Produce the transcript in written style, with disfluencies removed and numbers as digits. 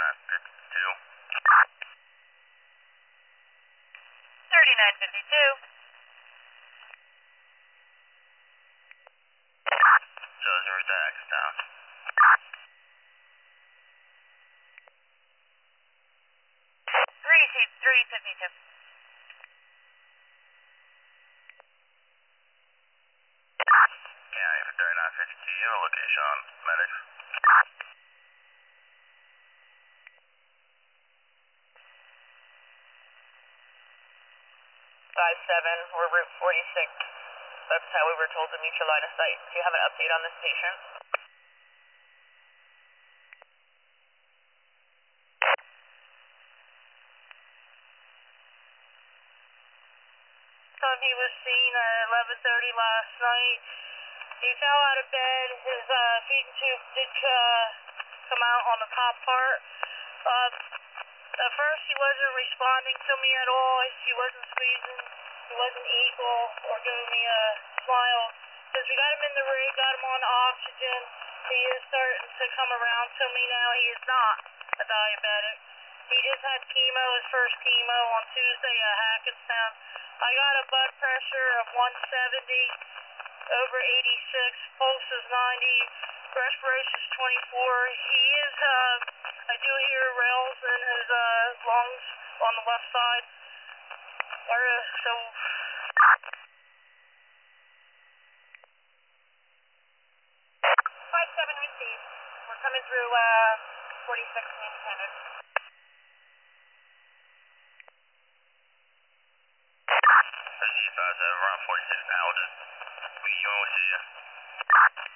3952. Just read the X down. 352. County for 3952, your location, medics. 57, we're Route 46. That's how we were told to meet your line of sight. Do you have an update on this patient? He was seen at 11:30 last night. He fell out of bed. His feeding tube did come out on the top part. At first, he wasn't responding to me at all. He wasn't squeezing. He wasn't equal or giving me a smile. Since we got him in the rig, got him on oxygen, he is starting to come around to me now. He is not a diabetic. He just had chemo, his first chemo on Tuesday at Hackettstown. I got a blood pressure of 170 over 86, pulse is 90, respiration is 24. He is, I do hear rails in his lungs on the left side. So 57 received. We're coming through 46 Independent. G57, around 46 Alden. We will see you.